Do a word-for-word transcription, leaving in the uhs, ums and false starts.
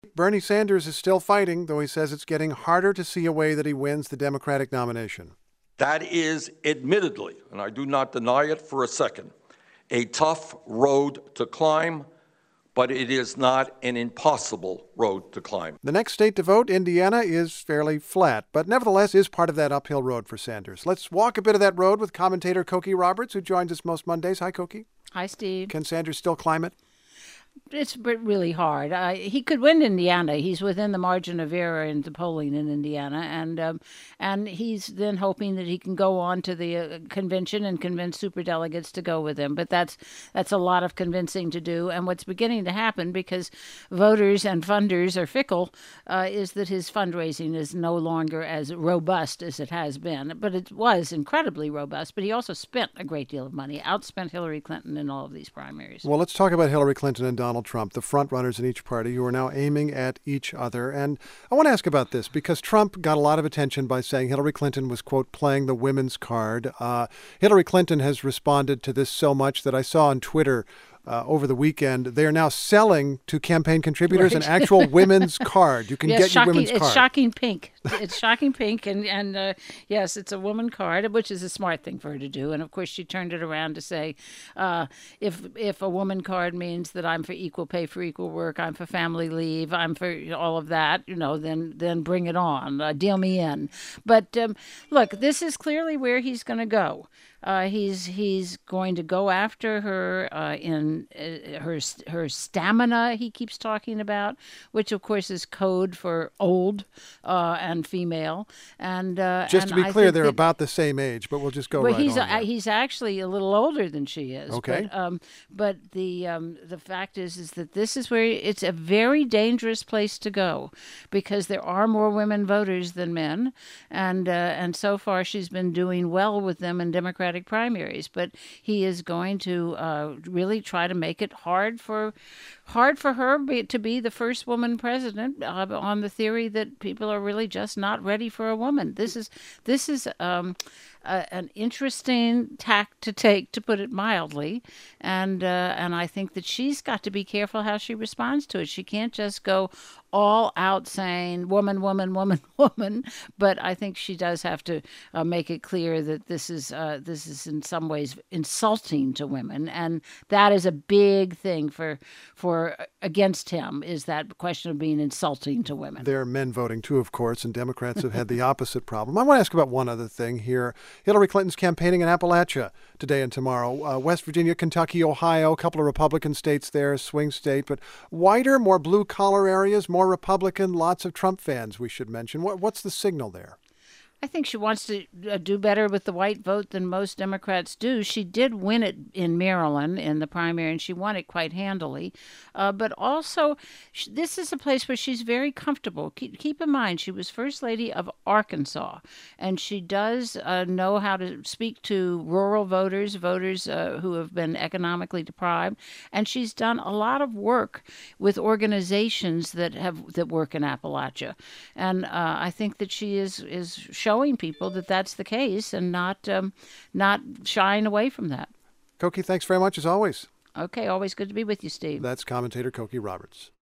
Bernie Sanders is still fighting, though he says it's getting harder to see a way that he wins the Democratic nomination. That is admittedly, and I do not deny it for a second, a tough road to climb, but it is not an impossible road to climb. The next state to vote, Indiana, is fairly flat, but nevertheless is part of that uphill road for Sanders. Let's walk a bit of that road with commentator Cokie Roberts, who joins us most Mondays. Hi, Cokie. Hi, Steve. Can Sanders still climb it? It's really hard. Uh, he could win Indiana. He's within the margin of error in the polling in Indiana, and um, and he's then hoping that he can go on to the uh, convention and convince superdelegates to go with him. But that's that's a lot of convincing to do. And what's beginning to happen, because voters and funders are fickle, uh, is that his fundraising is no longer as robust as it has been. But it was incredibly robust. But he also spent a great deal of money, outspent Hillary Clinton in all of these primaries. Well, let's talk about Hillary Clinton and Donald Trump, the front runners in each party who are now aiming at each other. And I want to ask about this because Trump got a lot of attention by saying Hillary Clinton was, quote, playing the women's card. Uh, Hillary Clinton has responded to this so much that I saw on Twitter Uh, over the weekend, they are now selling to campaign contributors Right. an actual women's card. You can yes, get shocking, your women's it's card. shocking pink. It's shocking pink, and and uh, yes, it's a woman card, which is a smart thing for her to do. And of course, she turned it around to say, uh, if if a woman card means that I'm for equal pay for equal work, I'm for family leave, I'm for all of that, you know, then then bring it on, uh, deal me in. But um, look, this is clearly where he's going to go. Uh, he's he's going to go after her uh, in uh, her her stamina. He keeps talking about, which of course is code for old uh, and female. And uh, Just and to be I clear, think they're that, about the same age, but we'll just go well, right he's on. uh, there. he's actually a little older than she is. Okay. But, um, but the um, the fact is is that this is where it's a very dangerous place to go, because there are more women voters than men, and uh, and so far she's been doing well with them in Democratic primaries. But he is going to uh, really try to make it hard for hard for her be, to be the first woman president, uh, on the theory that people are really just not ready for a woman. This is this is um, uh, an interesting tack to take, to put it mildly, and uh, and I think that she's got to be careful how she responds to it. She can't just go all out saying woman, woman, woman, woman. But I think she does have to uh, make it clear that this is uh, this is in some ways insulting to women, and that is a big thing for for against him, is that question of being insulting to women. There are men voting too, of course, and Democrats have had the opposite problem. I want to ask about one other thing here. Hillary Clinton's campaigning in Appalachia today and tomorrow. Uh, West Virginia, Kentucky, Ohio, a couple of Republican states there, swing state, but wider, more blue-collar areas, more Republican, lots of Trump fans, we should mention. What, what's the signal there? I think she wants to uh, do better with the white vote than most Democrats do. She did win it in Maryland in the primary, and she won it quite handily. Uh, but also, sh- this is a place where she's very comfortable. Keep, keep in mind, she was First Lady of Arkansas, and she does uh, know how to speak to rural voters, voters uh, who have been economically deprived. And she's done a lot of work with organizations that have that work in Appalachia. And uh, I think that she is is showing showing people that that's the case, and not um, not shying away from that. Cokie, thanks very much as always. Okay, always good to be with you, Steve. That's commentator Cokie Roberts.